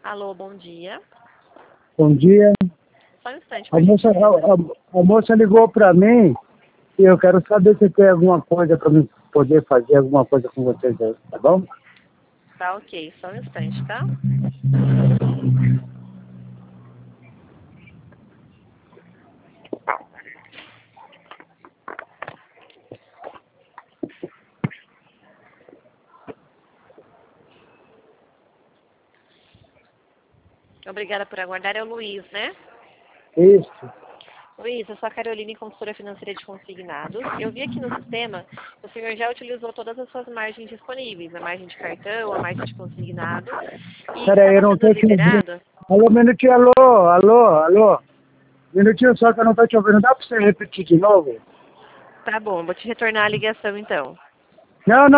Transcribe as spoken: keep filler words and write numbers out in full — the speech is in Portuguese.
Alô, bom dia. Bom dia. Só um instante, A por moça, gentileza. a, a, a moça ligou para mim e eu quero saber se tem alguma coisa para mim poder fazer alguma coisa com vocês aí, tá bom? Tá ok, só um instante, tá? Obrigada por aguardar. É o Luiz, né? Isso. Luiz, eu sou a Caroline, consultora financeira de consignados. Eu vi aqui no sistema que o senhor já utilizou todas as suas margens disponíveis, a margem de cartão, a margem de consignado, e Peraí, eu estava não sendo tô te ouvindo. liberado. Alô, minutinho, alô, alô, alô. Minutinho só que eu não tô te ouvindo. Dá para você repetir de novo? Tá bom, vou te retornar a ligação então. Não, não.